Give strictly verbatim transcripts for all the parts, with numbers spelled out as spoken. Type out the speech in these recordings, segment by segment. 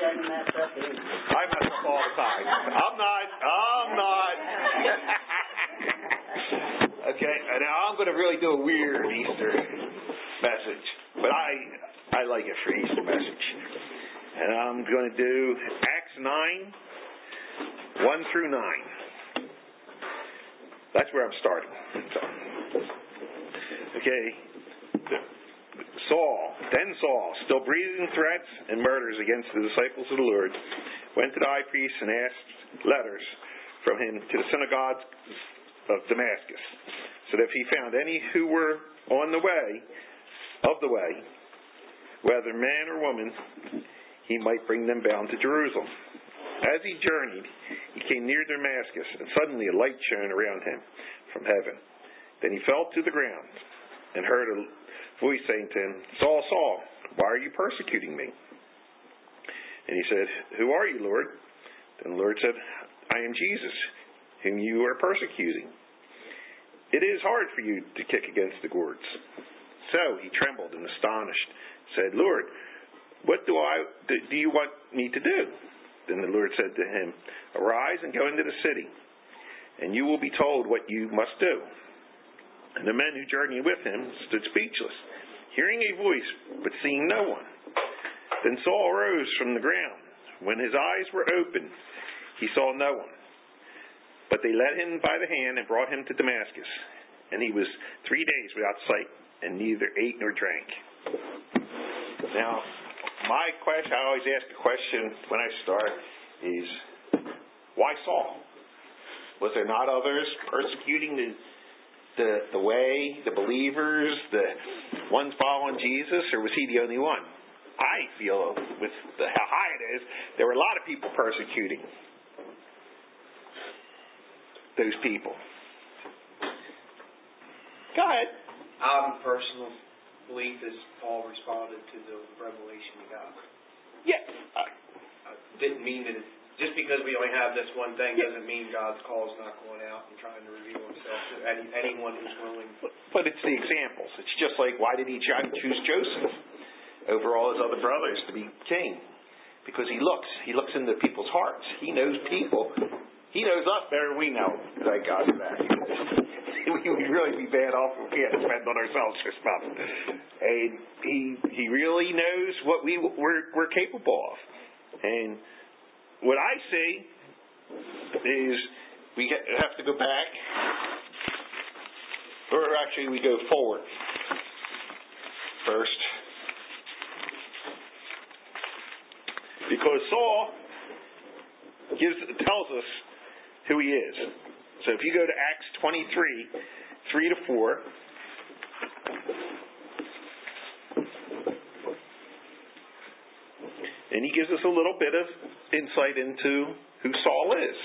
doesn't mess up either. I mess up all the time. I'm not. I'm not. Okay, now I'm going to really do a weird Easter message, but I I like it for Easter message, and I'm going to do Acts nine, one through nine. That's where I'm starting. So, okay, Saul, then Saul, still breathing threats and murders against the disciples of the Lord, went to the high priest and asked letters from him to the synagogues of Damascus, so that if he found any who were on the way, of the way, whether man or woman, he might bring them bound to Jerusalem. As he journeyed, he came near Damascus, and suddenly a light shone around him from heaven. Then he fell to the ground and heard a voice saying to him, Saul, Saul, why are you persecuting me? And he said, Who are you, Lord? Then the Lord said, I am Jesus, whom you are persecuting. It is hard for you to kick against the gourds. So he trembled and astonished, said, Lord, what do I do you want me to do? Then the Lord said to him, Arise and go into the city, and you will be told what you must do. And the men who journeyed with him stood speechless, hearing a voice, but seeing no one. Then Saul arose from the ground. When his eyes were opened, he saw no one. But they led him by the hand and brought him to Damascus. And he was three days without sight, and neither ate nor drank. Now, my question, I always ask a question when I start, is why Saul? Was there not others persecuting the the, the way, the believers, the ones following Jesus, or was he the only one? I feel, with the, how high it is, there were a lot of people persecuting those people. Go ahead. Our personal belief is Paul responded to the revelation he got. Yeah. Uh, I didn't mean that it, just because we only have this one thing yeah. doesn't mean God's call is not going out and trying to reveal himself to any, anyone who's willing. But, but it's the examples. It's just like, why did he choose Joseph over all his other brothers to be king? Because he looks. He looks into people's hearts. He knows people. He knows us better than we know. Thank God for that. We would really be bad off if we had to spend on ourselves for stuff. And he he really knows what we we're, we're capable of. And what I see is we have to go back, or actually we go forward first, because Saul gives tells us who he is. So if you go to Acts twenty-three, three to four, and he gives us a little bit of insight into who Saul is.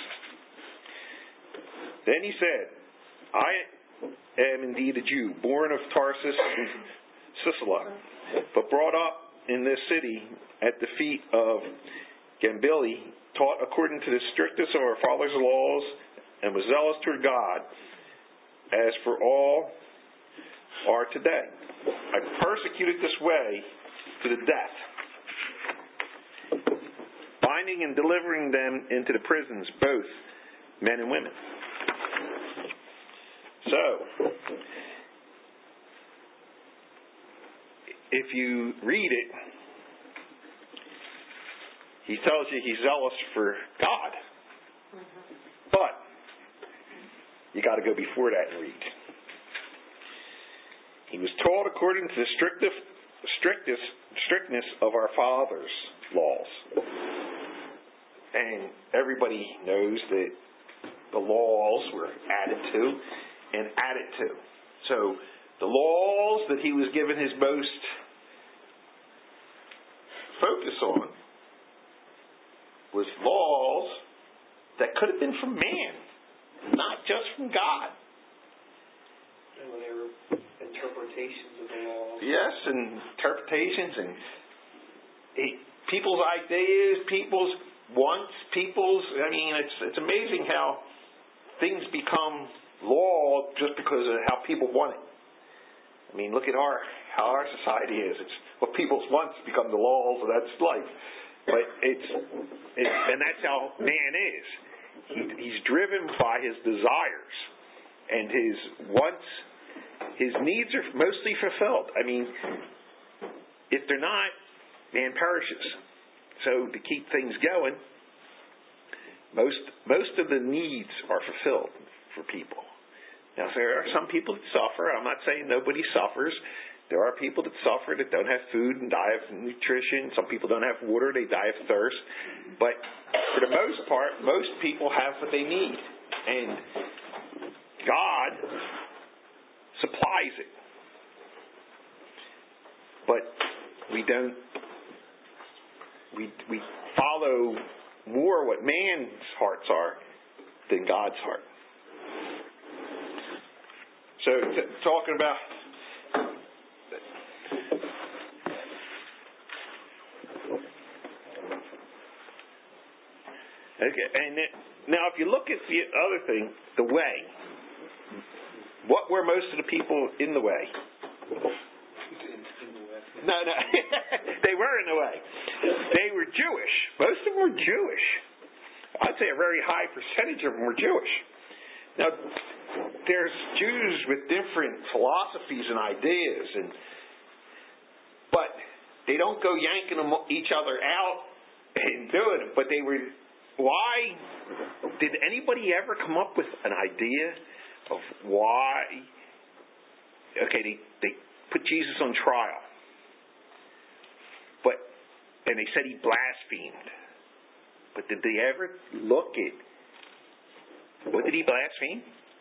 Then he said, I am indeed a Jew, born of Tarsus in Cilicia, but brought up in this city at the feet of Gamaliel, taught according to the strictest of our fathers' laws, and was zealous toward God, as for all are today. I persecuted this way to the death, binding and delivering them into the prisons, both men and women. So, if you read it, he tells you he's zealous for God. Mm-hmm. But you got to go before that and read. He was taught according to the strictest, strictest, strictness of our fathers' laws. And everybody knows that the laws were added to and added to. So the laws that he was given his most focus on was laws that could have been from man, not just from God. And when they were interpretations of the laws. Yes, and interpretations and it, people's ideas, people's wants, people's. I mean, it's it's amazing how things become law just because of how people want it. I mean, look at our how our society is. It's what people's wants become the laws, and that's life. But it's, it's and that's how man is. He, he's driven by his desires, and his wants, his needs are mostly fulfilled. I mean, if they're not, man perishes. So to keep things going, most most of the needs are fulfilled for people. Now, there are some people that suffer. I'm not saying nobody suffers. There are people that suffer that don't have food and die of nutrition. Some people don't have water. They die of thirst. But for the most part, most people have what they need. And God supplies it. But we don't, we, we follow more what man's hearts are than God's heart. So, t- talking about okay, and it, now if you look at the other thing, the way. What were most of the people in the way? No, no, they were in the way. They were Jewish. Most of them were Jewish. I'd say a very high percentage of them were Jewish. Now, there's Jews with different philosophies and ideas, and but they don't go yanking them, each other out and doing it. But they were. Why did anybody ever come up with an idea of why? Okay, they they put Jesus on trial, but and they said he blasphemed. But did they ever look at what did he blaspheme?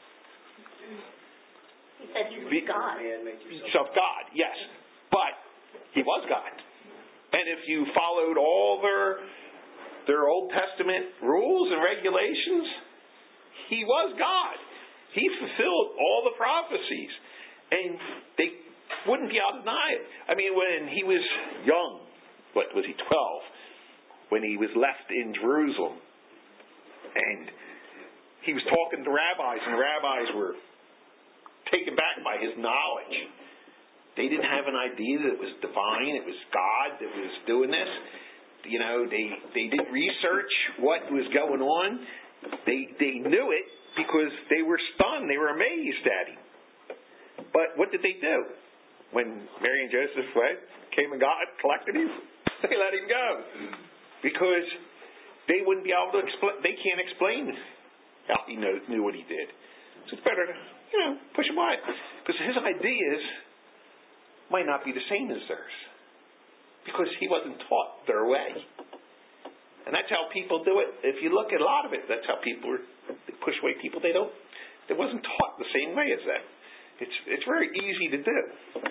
He said he was God. So God, yes. But he was God. And if you followed all their their Old Testament rules and regulations, he was God. He fulfilled all the prophecies. And they wouldn't be able to deny it. I mean, when he was young, what was he, twelve, when he was left in Jerusalem, and he was talking to rabbis, and the rabbis were taken back by his knowledge. They didn't have an idea that it was divine, it was God that was doing this. You know, they, they did research what was going on. They they knew it because they were stunned. They were amazed at him. But what did they do? When Mary and Joseph went, came and got collected him, they let him go. Because they wouldn't be able to explain, they can't explain how he knew, knew what he did. So it's better to, you know, push him away. Because his ideas might not be the same as theirs. Because he wasn't taught their way. And that's how people do it. If you look at a lot of it, that's how people are, they push away people they don't, they wasn't taught the same way as them. It's it's very easy to do.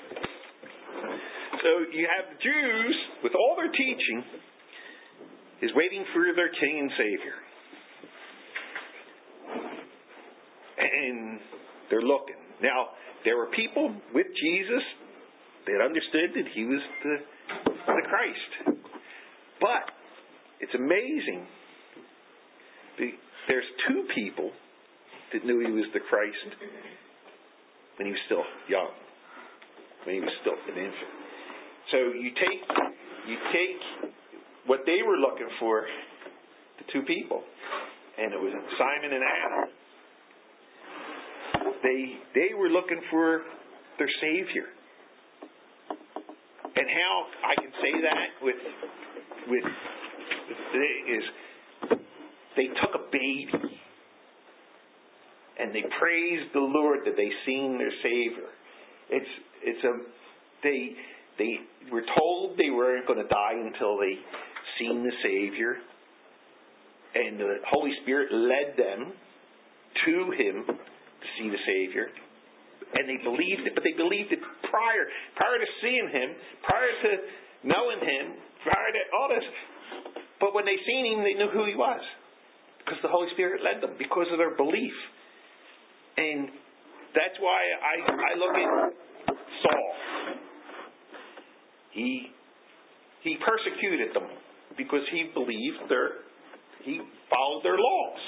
So you have the Jews, with all their teaching, is waiting for their King and Savior. And they're looking. Now, there were people with Jesus that understood that he was the, the Christ. But it's amazing. There's two people that knew he was the Christ when he was still young, when he was still an infant. So you take you take what they were looking for, the two people, and it was Simon and Anna. They they were looking for their Savior. And how I can say that with with is they took a baby and they praised the Lord that they seen their Savior. It's it's a they they were told they weren't going to die until they seen the Savior, and the Holy Spirit led them to him to see the Savior. And they believed it, but they believed it prior, prior to seeing him, prior to knowing him, prior to all this. But when they seen him, they knew who he was. Because the Holy Spirit led them, because of their belief. And that's why I, I look at Saul. He he persecuted them because he believed their, he followed their laws.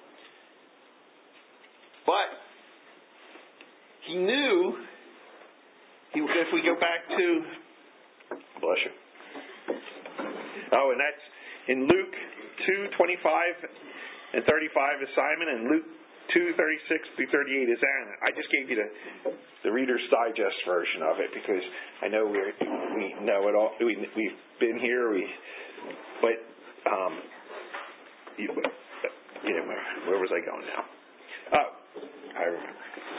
But he knew, he, if we go back to, bless you. Oh, and that's, In Luke two twenty-five and thirty-five is Simon, and Luke two thirty-six through thirty-eight is Anna. I just gave you the the Reader's Digest version of it because I know we we know it all. We we've been here. We but um, you, you know, where, where was I going now? Oh, I remember.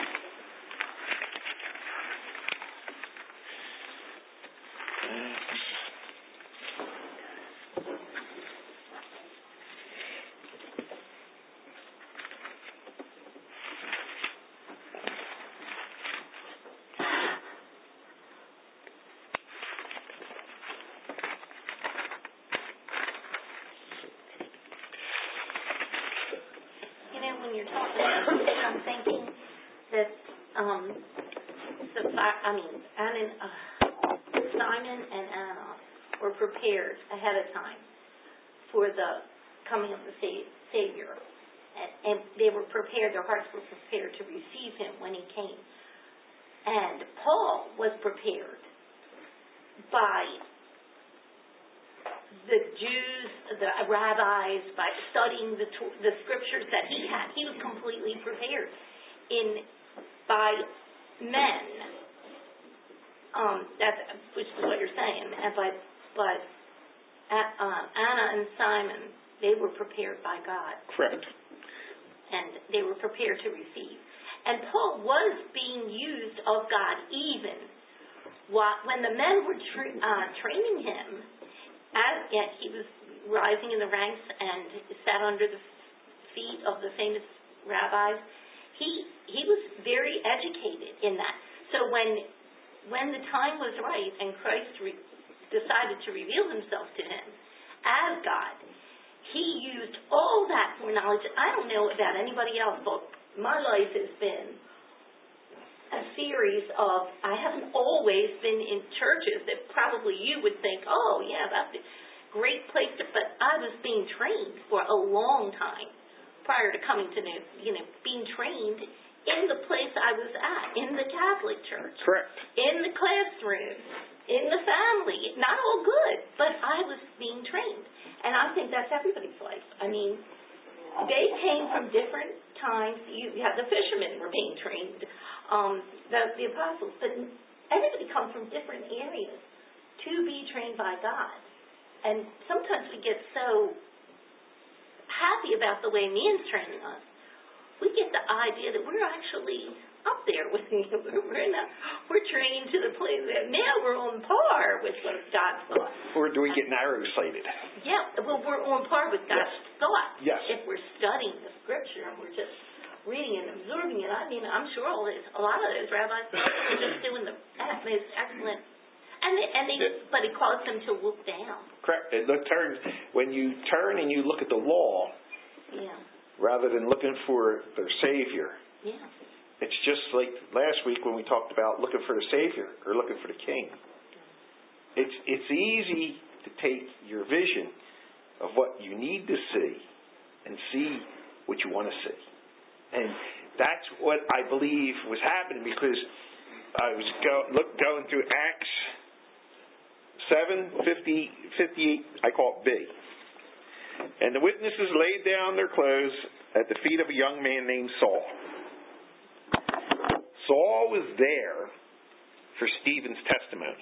When you're talking about this, I'm thinking that um, I mean, Anna, uh, Simon and Anna were prepared ahead of time for the coming of the Savior, and, and they were prepared. Their hearts were prepared to receive Him when He came. And Paul was prepared by the Jews, the rabbis, by studying the the scriptures that he had. He was completely prepared in by men. Um, that's which is what you're saying. But but uh, Anna and Simon, they were prepared by God. Correct. And they were prepared to receive. And Paul was being used of God even while, when the men were tra- uh, training him. As yet, he was rising in the ranks and sat under the feet of the famous rabbis. He he was very educated in that. So when when the time was right and Christ re- decided to reveal Himself to him as God, He used all that foreknowledge. I don't know about anybody else, but my life has been a series of, I haven't always been in churches that probably you would think, oh, yeah, that's a great place, to, but I was being trained for a long time prior to coming to New, you know, being trained in the place I was at, in the Catholic Church. Correct. In the classroom, in the family. Not all good, but I was being trained. And I think that's everybody's life. I mean, they came from different times. You have the fishermen were being trained. Um, the, the apostles, but everybody comes from different areas to be trained by God. And sometimes we get so happy about the way man's training us, we get the idea that we're actually up there with him. We're not, we're trained to the place that now we're on par with what God's thought. Or do we get narrow-sighted? Yeah, well, we're on par with God's yes. thought. Yes. If we're studying the Scripture and we're just reading and absorbing it. I mean, I'm sure all this, a lot of those rabbis were just doing the most excellent, and they, and they, it, but it caused them to look down. Correct. It turns when you turn and you look at the law, yeah, rather than looking for their Savior. Yeah. It's just like last week when we talked about looking for the Savior or looking for the King. It's it's easy to take your vision of what you need to see and see what you want to see. And that's what I believe was happening because I was go, look, going through Acts seven, fifty, fifty-eight, I call it B. And the witnesses laid down their clothes at the feet of a young man named Saul. Saul was there for Stephen's testimony.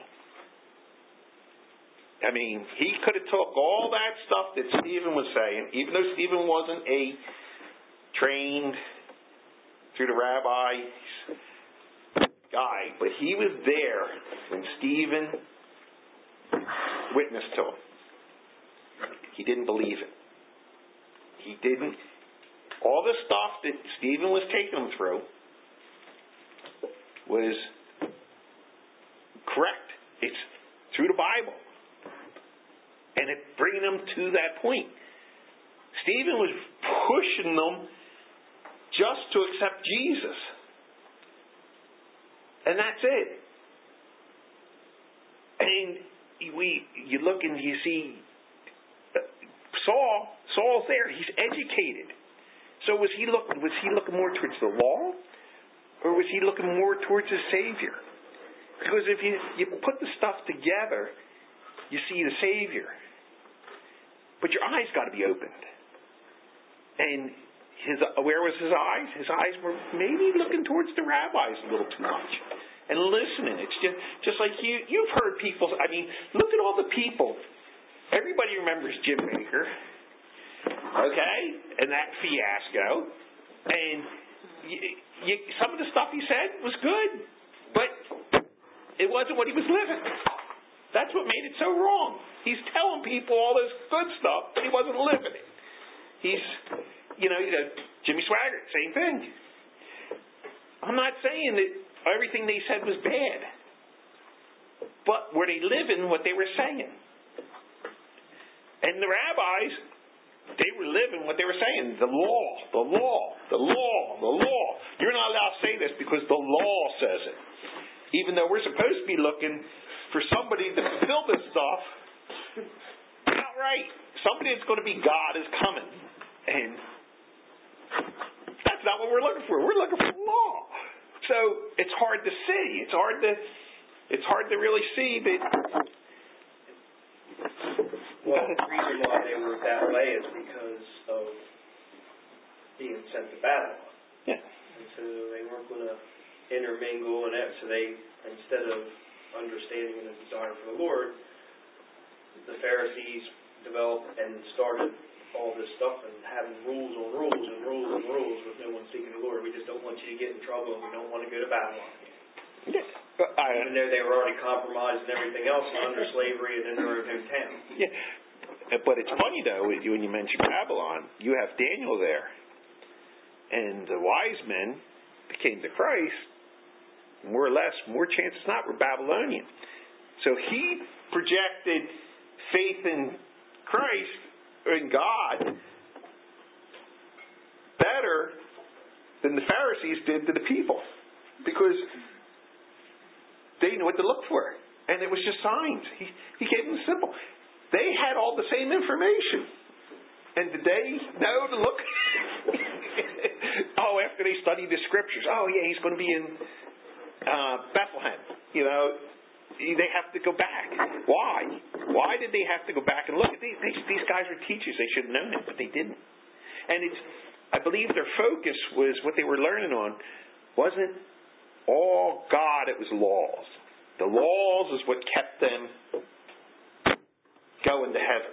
I mean, he could have took all that stuff that Stephen was saying, even though Stephen wasn't a trained through the rabbis guy, but he was there when Stephen witnessed to him. He didn't believe it. He didn't. All the stuff that Stephen was taking him through was correct. It's through the Bible. And it bringing them to that point. Stephen was pushing them just to accept Jesus. And that's it. And we, you look and you see Saul, Saul's there. He's educated. So was he looking, was he looking more towards the law? Or was he looking more towards his Savior? Because if you, you put the stuff together, you see the Savior. But but your eyes got to be opened. And his, where was his eyes? His eyes were maybe looking towards the rabbis a little too much and listening. It's just, just like you, you've heard people, I mean, look at all the people. Everybody remembers Jim Bakker, okay, and that fiasco. And you, you, some of the stuff he said was good, but it wasn't what he was living. That's what made it so wrong. He's telling people all this good stuff, but he wasn't living it. He's, you know, you know, Jimmy Swaggart, same thing. I'm not saying that everything they said was bad, but were they living what they were saying? And the rabbis, they were living what they were saying. The law, the law, the law, the law. You're not allowed to say this because the law says it. Even though we're supposed to be looking for somebody to fulfill this stuff, outright. Somebody that's going to be God is coming. And that's not what we're looking for. We're looking for law. So it's hard to see. It's hard to it's hard to really see that. Well, the reason why they were that way is because of being sent to Babylon. Yeah. And so they weren't going to intermingle, and that, so they, instead of understanding and a desire for the Lord, the Pharisees developed and started all this stuff and having rules on rules and rules and rules with no one seeking the Lord. We just don't want you to get in trouble, and we don't want to go to Babylon. Yeah. But I, Even though they were already compromised and everything else and under slavery and in their own hometown. Yeah. But it's funny, though, when you mention Babylon, you have Daniel there. And the wise men that came to Christ, more or less, more chances not, were Babylonian. So he projected faith in Christ, or in God, better than the Pharisees did to the people. Because they knew what to look for. And it was just signs. He, he gave them simple. They had all the same information. And did they know to look? Oh, after they studied the scriptures. Oh, yeah, he's going to be in uh, Bethlehem. You know, they have to go back. Why? Why did they have to go back and look? These, these, these guys were teachers. They should have known it, but they didn't. And it's, I believe their focus was what they were learning on wasn't all God, it was laws. The laws is what kept them going to heaven.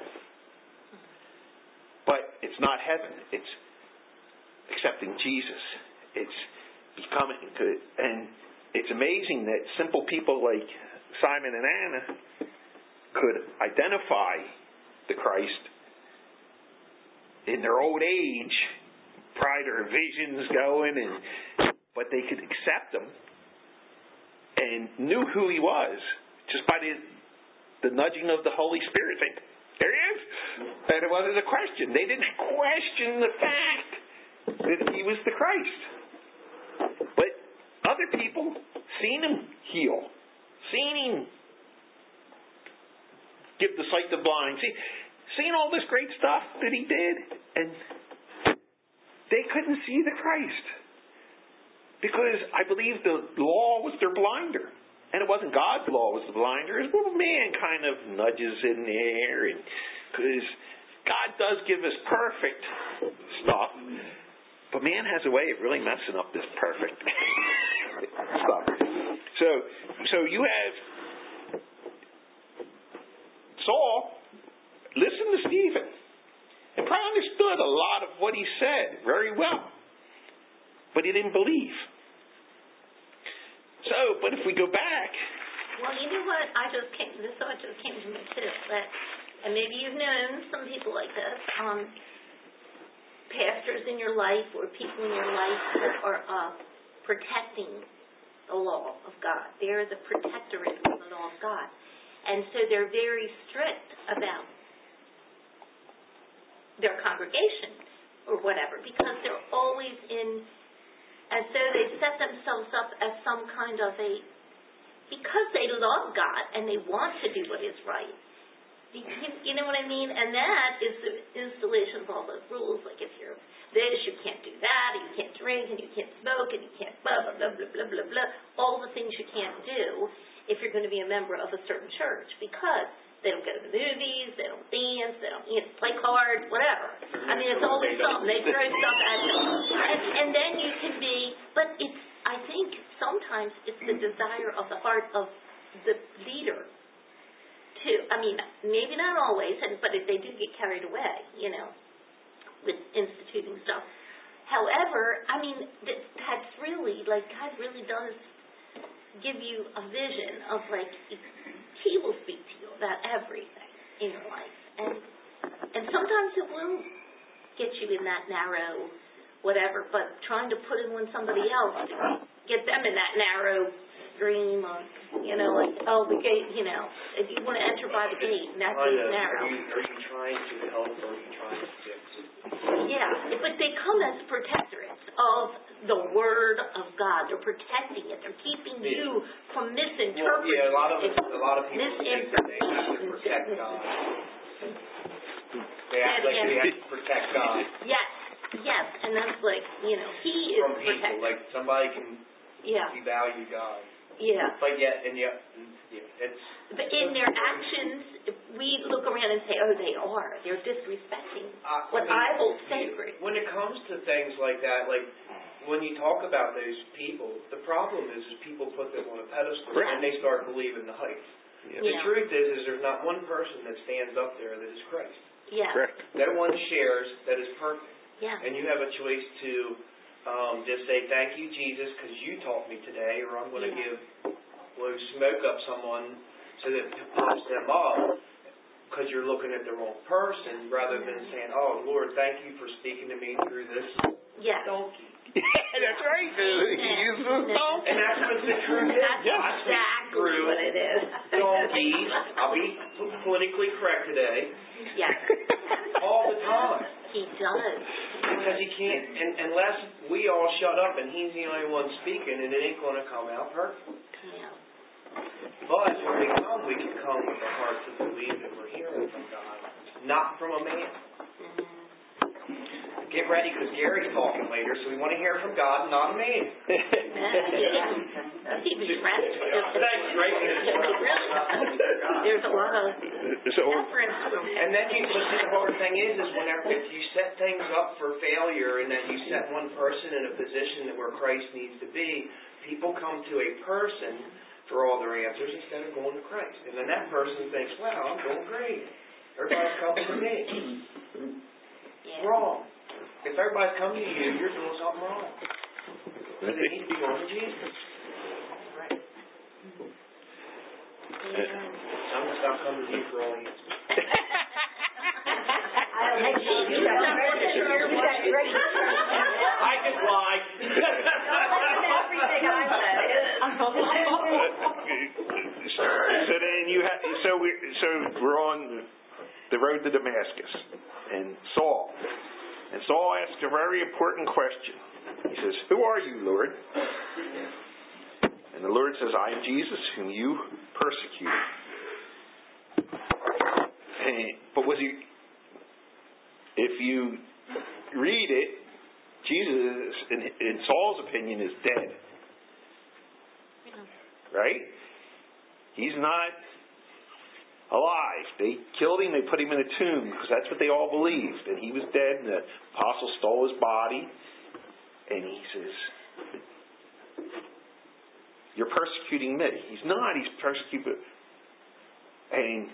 But it's not heaven. It's accepting Jesus. It's becoming good. And it's amazing that simple people like Simon and Anna could identify the Christ in their old age, prior to their visions going, and but they could accept him and knew who he was just by the, the nudging of the Holy Spirit. They, there he is. And it wasn't a question. They didn't question the fact that he was the Christ. But other people seen him heal, seen him give the sight to the blind, see, seen all this great stuff that he did, and they couldn't see the Christ. Because I believe the law was their blinder. And it wasn't God's law was the blinder. It was well, man kind of nudges in there. Because God does give us perfect stuff. But man has a way of really messing up this perfect stuff. So, so you have Saul listen to Stephen. And probably understood a lot of what he said very well. But he didn't believe. So, but if we go back... Well, you know what? I just came, this thought just came to me too. That, and maybe you've known some people like this. Um, pastors in your life or people in your life that are uh, protecting the law of God. They're the protectorate of the law of God. And so they're very strict about their congregations or whatever because they're always in... And so they set themselves up as some kind of a, because they love God and they want to do what is right. You, you know what I mean? And that is the installation of all those rules. Like if you're this, you can't do that, and you can't drink, and you can't smoke, and you can't blah, blah, blah, blah, blah, blah, blah. All the things you can't do if you're going to be a member of a certain church because they don't go to the movies, they don't dance, they don't you know, play hard, whatever. I mean, it's always something. They throw stuff at you. And, and then you can be, but it's, I think sometimes it's the desire of the heart of the leader to, I mean, maybe not always, and, but if they do get carried away, you know, with instituting stuff. However, I mean, that, that's really, like, God really does give you a vision of, like, He will speak to you about everything in your life. And and sometimes it will get you in that narrow whatever, but trying to put in with somebody else to get them in that narrow stream of, you know, like, oh, the gate, you know, if you want to enter by the gate, and that gate's narrow. Are you, are you trying to help or are you trying to fix? Yeah, but they come as protectorates of the Word of God. They're protecting it. They're keeping yeah. you from misinterpreting. Well, yeah, a lot of a lot of people think that they have to protect God. They act like they have to protect God. Yes, yes, and that's like, you know, He is from people. protected. Like somebody can yeah. devalue God. Yeah. But yet, and yet, yeah, it's. But in their actions, we look around and say, oh, they are. They're disrespecting uh, what I, mean, I hold sacred. When it comes to things like that, like when you talk about those people, the problem is, is people put them on a pedestal right. and they start believing the hype. Yeah. The yeah. truth is, is there's not one person that stands up there that is Christ. Yeah. Correct. No one shares that is perfect. Yeah. And you have a choice to um, just say, thank you, Jesus, because you taught me today, or I'm going to yeah. give, blow smoke up someone so that it pops them up because you're looking at the wrong person, rather than saying, oh, Lord, thank you for speaking to me through this yeah. donkey. Yeah, that's right. He uses a donkey. And that's what the truth is. That's yes. exactly what it is. Donkeys, I'll be politically correct today. Yes. All the time. He does. Because he can't, and, unless we all shut up and he's the only one speaking, and it ain't going to come out perfect. Yeah. But when we come, we can come with a heart to believe that we're hearing from God, not from a man. Mm-hmm. Get ready, because Gary's talking later, so we want to hear from God, not a man. That's even stressed. Thanks, right? There's a lot of reference to him. And then you, but the hard thing is, is whenever if you set things up for failure, and that you set one person in a position that where Christ needs to be, people come to a person for all their answers instead of going to Christ. And then that person thinks, wow, I'm doing great. Everybody's coming to me. Yeah. Wrong. If everybody's coming to you, you're doing something wrong. So they need to be going to Jesus. Right. Yeah. I'm going to stop coming to you for all answers. I don't think so. You got ready. I just lied. Everything I said. So then you have, so we so we're on the road to Damascus, and Saul. And Saul asks a very important question. He says, who are you, Lord? And the Lord says, I am Jesus, whom you persecute. And, but was he, if you read it, Jesus, in, in Saul's opinion, is dead. Right? He's not alive. They killed him, they put him in a tomb, because that's what they all believed. And he was dead, and the apostle stole his body. And he says, you're persecuting me. He's not, he's persecuting. And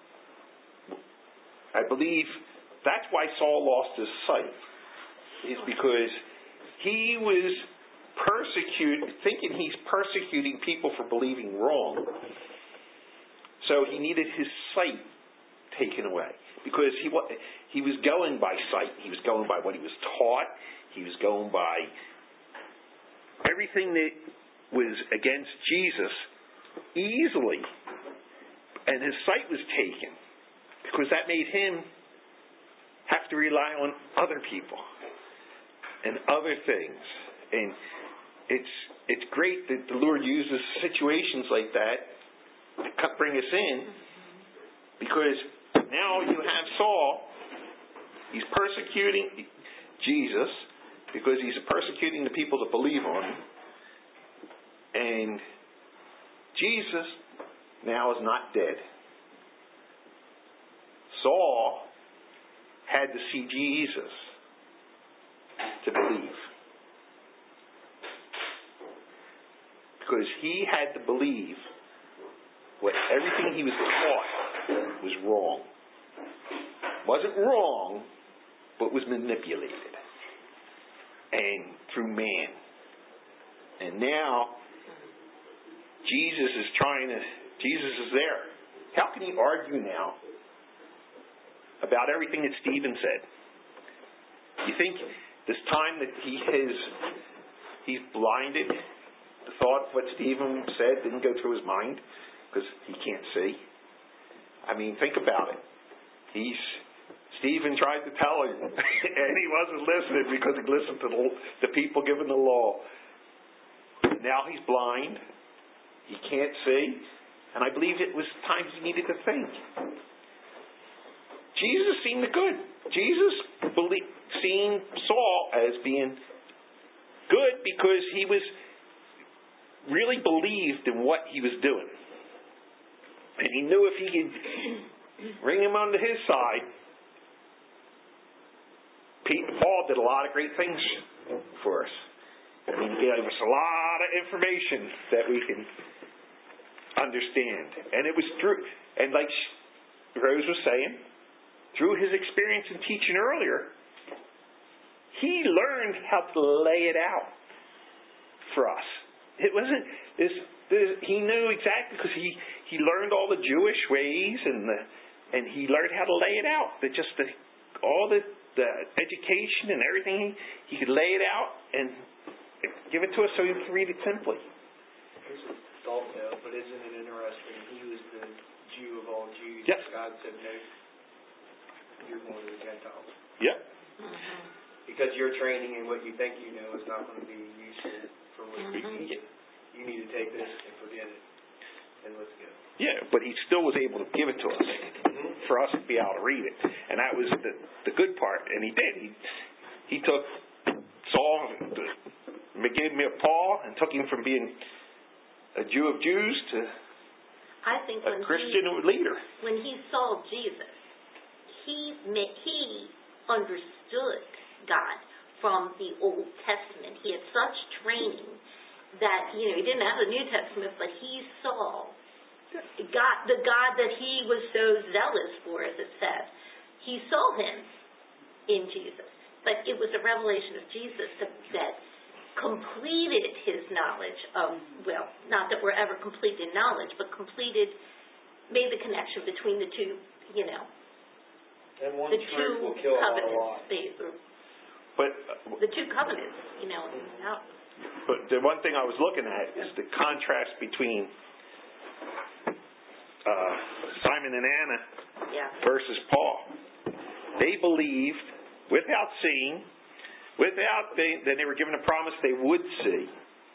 I believe that's why Saul lost his sight, is because he was persecuting, thinking he's persecuting people for believing wrong. So he needed his sight taken away, because he he was going by sight. He was going by what he was taught. He was going by everything that was against Jesus easily, and his sight was taken, because that made him have to rely on other people and other things. And it's it's great that the Lord uses situations like that to bring us in, because now you have Saul. He's persecuting Jesus because he's persecuting the people that believe on him. And Jesus now is not dead. Saul had to see Jesus to believe. Because he had to believe what everything he was taught was wrong. Wasn't wrong, but was manipulated. And through man. And now, Jesus is trying to, Jesus is there. How can he argue now about everything that Stephen said? You think this time that he has, he's blinded, the thought of what Stephen said didn't go through his mind because he can't see? I mean, think about it. He's, Stephen tried to tell him, and he wasn't listening because he listened to the, the people giving the law. Now he's blind. He can't see. And I believe it was time he needed to think. Jesus seemed good. Jesus believed, seen Saul as being good because he was really believed in what he was doing. And he knew if he could bring him onto his side. Paul did a lot of great things for us. I mean, he gave us a lot of information that we can understand. And it was through, and like Rose was saying, through his experience in teaching earlier, he learned how to lay it out for us. It wasn't this. this he knew exactly because he, he learned all the Jewish ways and the and he learned how to lay it out. That just the all the the education and everything he, he could lay it out and give it to us so we can read it simply. Here's a thought though, but isn't it interesting? He was the Jew of all Jews. Yes. God said, no, you're one of the Gentiles. Yep. Mm-hmm. Because your training and what you think you know is not going to be useful for what Mm-hmm. you need. You need to take this and forget it. And let's go. Yeah, but he still was able to give it to us Mm-hmm. for us to be able to read it. And that was the, the good part. And he did. He, he took Saul, gave him a Paul, and took him from being a Jew of Jews to I think a when Christian he, leader. when he saw Jesus, he he understood God from the Old Testament. He had such training that, you know, he didn't have the New Testament, but he saw God, the God that he was so zealous for, as it says. He saw him in Jesus. But it was a revelation of Jesus that, that completed his knowledge of, well, not that we're ever complete in knowledge, but completed, made the connection between the two, you know, And one the truth two will kill a lot of covenants. lies. They, or But uh, the two covenants, you know. Now, but the one thing I was looking at is the contrast between uh, Simon and Anna yeah. versus Paul. They believed without seeing, without they, then they were given a promise they would see,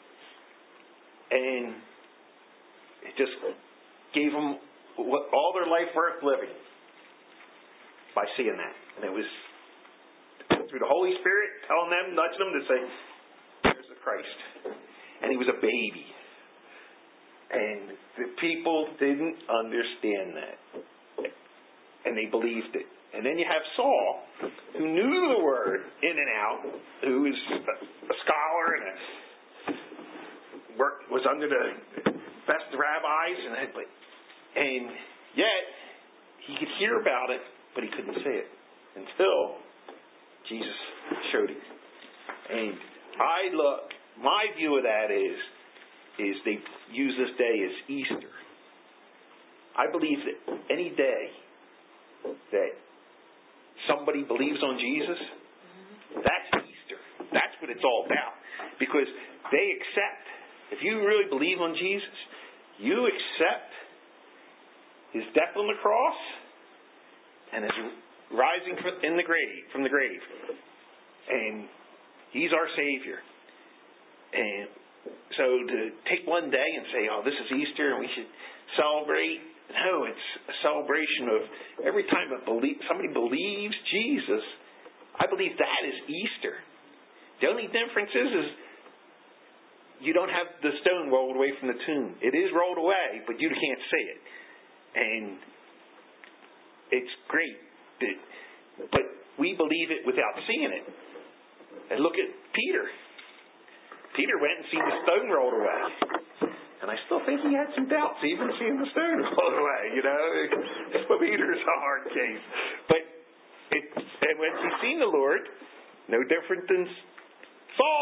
and it just gave them what, all their life worth living by seeing that. And it was through the Holy Spirit telling them, nudging them to say, "There's the Christ," and he was a baby. And the people didn't understand that. And they believed it. And then you have Saul, who knew the word in and out, who was a scholar and a, worked, was under the best rabbis, and, and yet he could hear about it, but he couldn't say it until Jesus showed him. And I look, my view of that is, is they use this day as Easter. I believe that any day that somebody believes on Jesus, that's Easter. That's what it's all about. Because they accept, if you really believe on Jesus, you accept his death on the cross and his rising in the grave, from the grave. And he's our Savior. And so to take one day and say, oh, this is Easter and we should celebrate. No, it's a celebration of every time a belie- somebody believes Jesus, I believe that is Easter. The only difference is, is you don't have the stone rolled away from the tomb. It is rolled away, but you can't see it. And it's great. That, but we believe it without seeing it. And look at Peter. Peter went and seen the stone rolled away. And I still think he had some doubts, even seeing the stone rolled away, you know. But Peter's a hard case. But it, and when he seen the Lord, no different than Saul.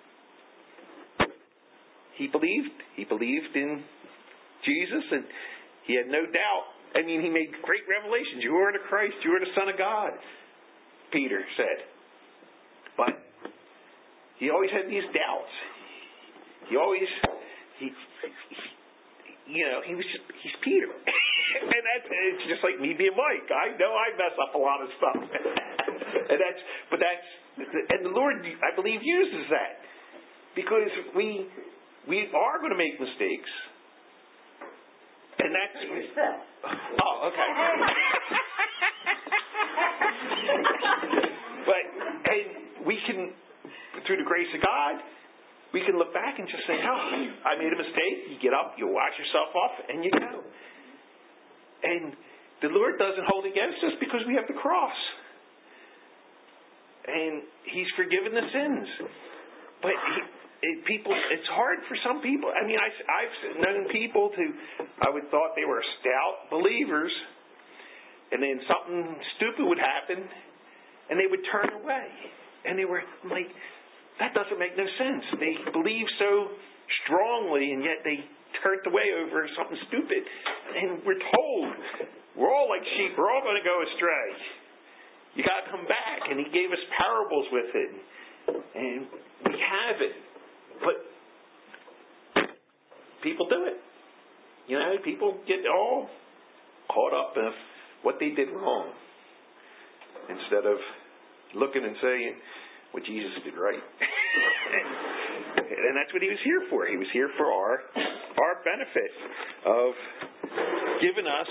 He believed. He believed in Jesus, and he had no doubt. I mean, he made great revelations. You are the Christ. You are the Son of God, Peter said. But he always had these doubts. He always, he, you know, he was just, he's Peter. And that's, it's just like me being Mike. I know I mess up a lot of stuff. and that's, but that's, and the Lord, I believe, uses that. Because we, we are going to make mistakes. And that's, oh, okay. But, and we can, through the grace of God, we can look back and just say, oh, I made a mistake. You get up, you wash yourself off, and you go. And the Lord doesn't hold against us because we have the cross. And He's forgiven the sins. But he, it, people, it's hard for some people. I mean, I, I've known people who I would thought they were stout believers, and then something stupid would happen, and they would turn away. And they were like, that doesn't make no sense. They believe so strongly, and yet they turned away over something stupid. And we're told, we're all like sheep. We're all going to go astray. You got to come back. And He gave us parables with it. And we have it. But people do it. You know, people get all caught up in what they did wrong, instead of looking and saying what Jesus did right. And that's what He was here for. He was here for our our benefit of giving us,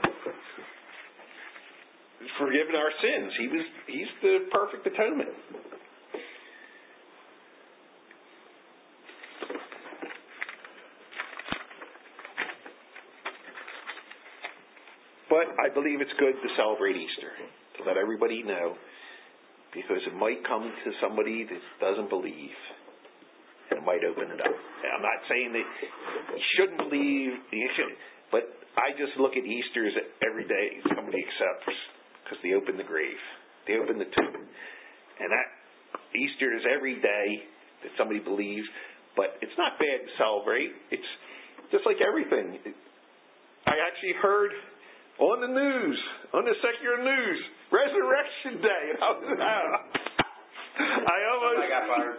forgiving our sins. He was He's the perfect atonement. But I believe it's good to celebrate Easter, to let everybody know, because it might come to somebody that doesn't believe, and it might open it up. I'm not saying that you shouldn't believe, you shouldn't, but I just look at Easter as every day somebody accepts, because they open the grave, they open the tomb, and that Easter is every day that somebody believes. But it's not bad to celebrate. It's just like everything. I actually heard on the news, on the secular news, Resurrection Day. And I was, I almost, I got fired.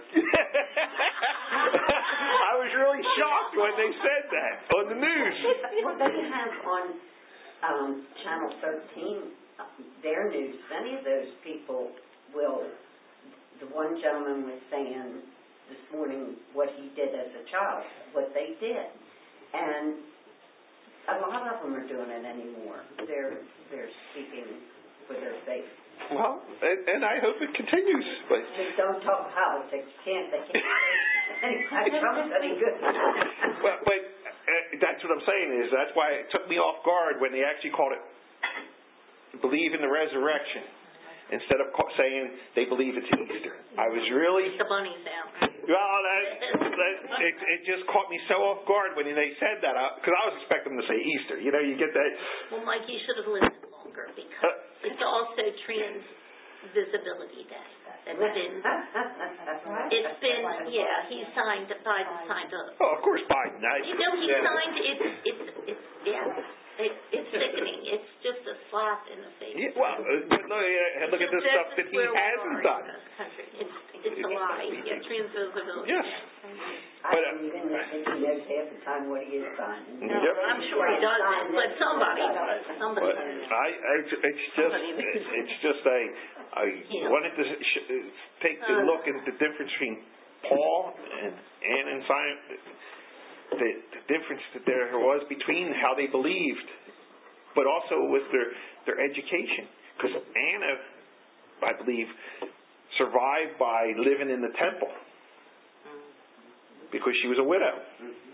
I was really shocked when they said that on the news. Well, they have on um, Channel thirteen, their news, many of those people will, the one gentleman was saying this morning what he did as a child, what they did. And a lot of them are doing it anymore. They're they're speaking for their faith. Well, and, and I hope it continues. But just don't talk politics, can't they? I Trump's any good. Well, but uh, that's what I'm saying is that's why it took me off guard when they actually called it believe in the resurrection instead of saying they believe it's Easter. I was really the bunny sound. Well, that, that, it, it just caught me so off guard when they said that, because I was expecting them to say Easter. You know, you get that. Well, Mike, you should have listened longer, because uh, it's also Trans Visibility Day. It's been, it's been, yeah, he signed, Biden signed up. Oh, of course, Biden. I, you know, he yeah. signed, it's, it's, it's, yeah, it, it's sickening. It's just a slap in the face. Yeah, well, uh, look, uh, look at the stuff that he hasn't done. It's, it's a lie. Yeah, Trans Visibility Yes. Day. I But, don't even think he knows half the time what he is signing. No, yep. I'm sure he doesn't, but somebody does. Somebody but does. I, I, it's just, it's, it's just a, I yeah. wanted to sh- take a look at the difference between Paul and Anna and Simon, the, the difference that there was between how they believed, but also with their, their education. Because Anna, I believe, survived by living in the temple. Because she was a widow.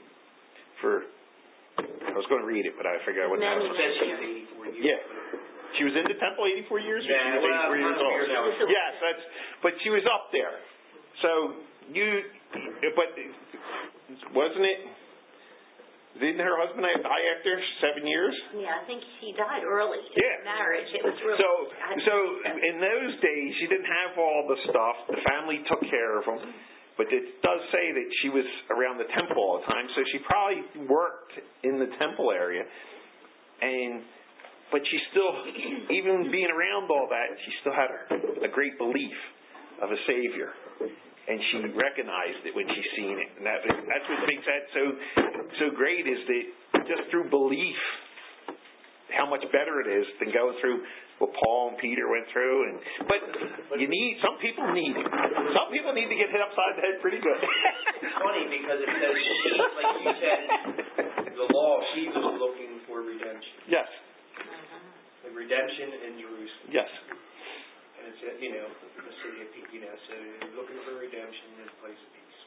For, I was going to read it, but I forgot what that was. It says she was eighty-four years. Yeah. She was in the temple eighty-four years. Or Yeah, she was well, eighty-four years old. years old. Yes, that's. But she was up there. So you, but wasn't it? Didn't her husband die after seven years? Yeah, I think she died early in Yeah. marriage. It was really. So, so in those days, she didn't have all the stuff. The family took care of them. But it does say that she was around the temple all the time, so she probably worked in the temple area. And but she still, even being around all that, she still had a, a great belief of a Savior, and she recognized it when she seen it. And that that's what makes that so so great, is that just through belief, how much better it is than going through what Paul and Peter went through. And but you need some people need it. Some people need to get hit upside the head pretty good. It's funny because it says she, like you said, the law, she was looking for redemption. Yes. The redemption in Jerusalem. Yes. And it's, uh, you know, the city of peace, you know, so you're looking for redemption in a place of peace.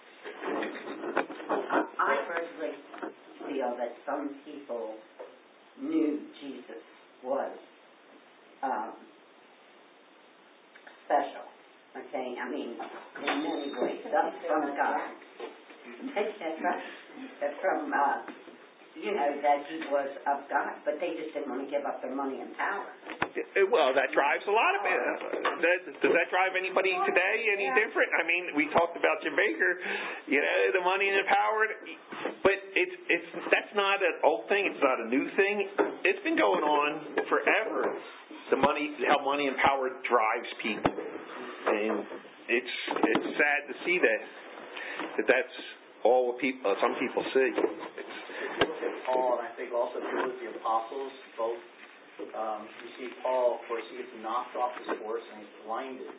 I personally feel that some people knew Jesus was um, special. Okay, I mean, in many ways, that's from God. That's right. That's from, uh, you know, that he was of God, but they just didn't want to give up their money and power. Well, that drives a lot of it. That, does that drive anybody today any different? I mean, we talked about Jim Bakker, you know, the money and the power, but it's it's that's not an old thing. It's not a new thing. It's been going on forever. The money, how money and power drives people, and it's it's sad to see that that that's all what people some people see. It's, Paul, and I think also if you look at the apostles, both, um, you see Paul, of course, he gets knocked off his horse and he's blinded.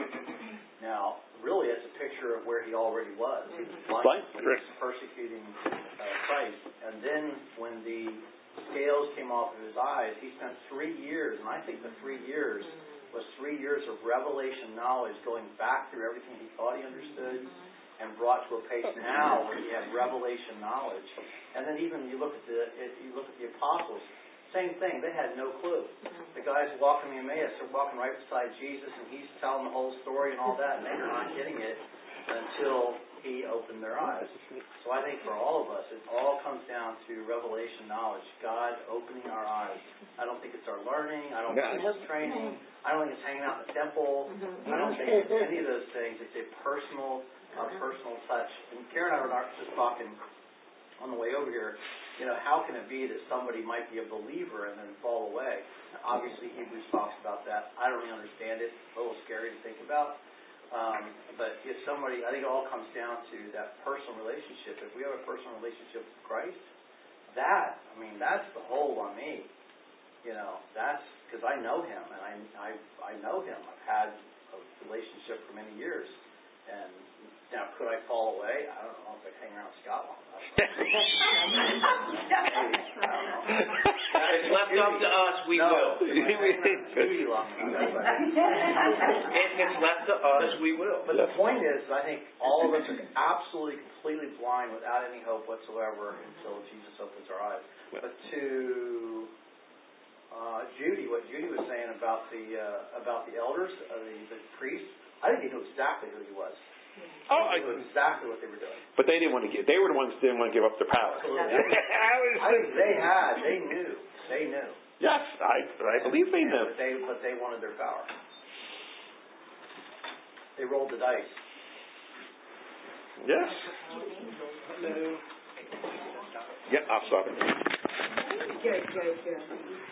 Now, really, that's a picture of where he already was. He was blinded when he was persecuting uh, Christ. And then when the scales came off of his eyes, he spent three years, and I think the three years was three years of revelation knowledge, going back through everything he thought he understood, and brought to a pace now where he had revelation knowledge. And then even you look at the if you look at the apostles, same thing. They had no clue. The guys walking the Emmaus, they're walking right beside Jesus, and he's telling the whole story and all that, and they're not getting it until he opened their eyes. So I think for all of us, it all comes down to revelation knowledge. God opening our eyes. I don't think it's our learning. I don't think it's training. I don't think it's hanging out in the temple. I don't think it's any of those things. It's a personal a personal touch. And Karen and I were just talking on the way over here, you know, how can it be that somebody might be a believer and then fall away? Obviously, Hebrews talks about that. I don't really understand it. It's a little scary to think about. Um, but if somebody, I think it all comes down to that personal relationship. If we have a personal relationship with Christ, that, I mean, that's the hold on me. You know, that's because I know him, and I, I, I know him. I've had a relationship for many years. And now, could I fall away? I don't know if I hang around Scott long enough. Maybe. I don't know. If it's left up to us, we no, will. Maybe long enough. If it's left to us, we will. But the point is, I think all of us are absolutely, completely blind without any hope whatsoever until Jesus opens our eyes. But to uh, Judy, what Judy was saying about the uh, about the elders, uh, the, the priests, I think they knew exactly who he was. Oh, I knew exactly what they were doing. But they didn't want to give. They were the ones who didn't want to give up their power. I think they had. They knew. They knew. Yes, I I believe they knew. But they but they wanted their power. They rolled the dice. Yes. Yeah, I'll stop. Good, good, good.